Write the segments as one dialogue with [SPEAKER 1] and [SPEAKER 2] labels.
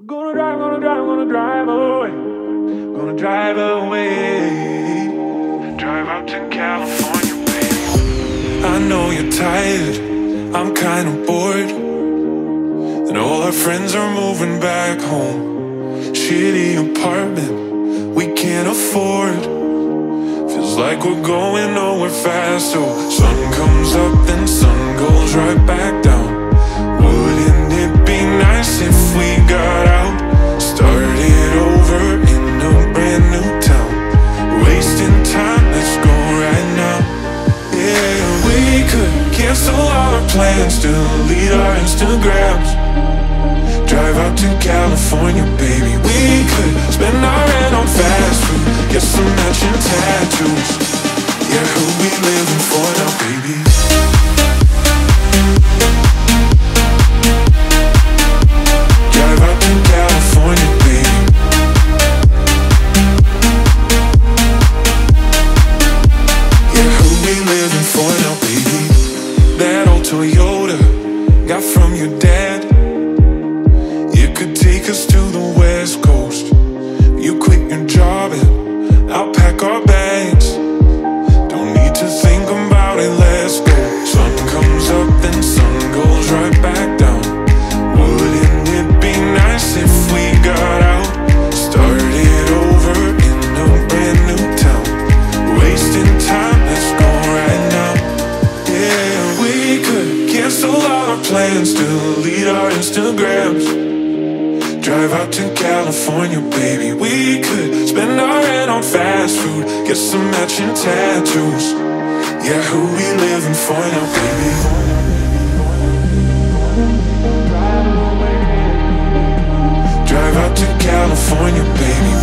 [SPEAKER 1] Gonna drive away. Gonna drive away. Drive out to California, baby. I know you're tired, I'm kinda bored, and all our friends are moving back home. Shitty apartment we can't afford. Feels like we're going nowhere fast. So sun comes up, then sun goes right back down. Wouldn't it be nice if we got out, started over in a brand new town? Wasting time, let's go right now. Yeah, we could cancel all our plans, delete our Instagrams, drive out to California, baby. We could spend our rent on fast food, get some matching tattoos. Yeah, who we living for now, baby? Drive out to California, baby. Yeah, who we living for now, baby? That old Toyota got from your dad, it could take us to the West Coast. You quit your job and I'll pack our bags. Don't need to think about it, let's go. Sun comes up, then sun goes right back down. Wouldn't it be nice if we got out, started over in a brand new town? Wasting time, let's go right now. Yeah, we could cancel all our plans, delete our Instagrams, drive out to California, baby. We could spend our rent on fast food, get some matching tattoos. Yeah, who we living for now, baby? Drive out to California, baby.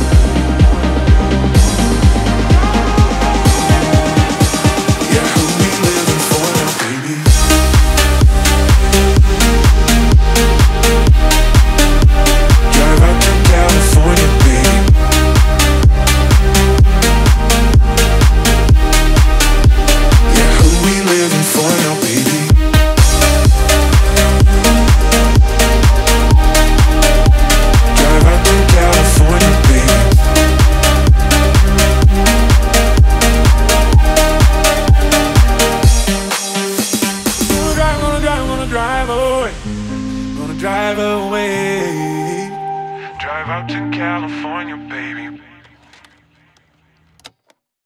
[SPEAKER 1] Yeah, who we living for now, baby? Drive out to California, baby. Yeah, who we living for now, baby? Drive out to California, baby. Gonna drive away. Gonna drive away. Drive out to California, baby.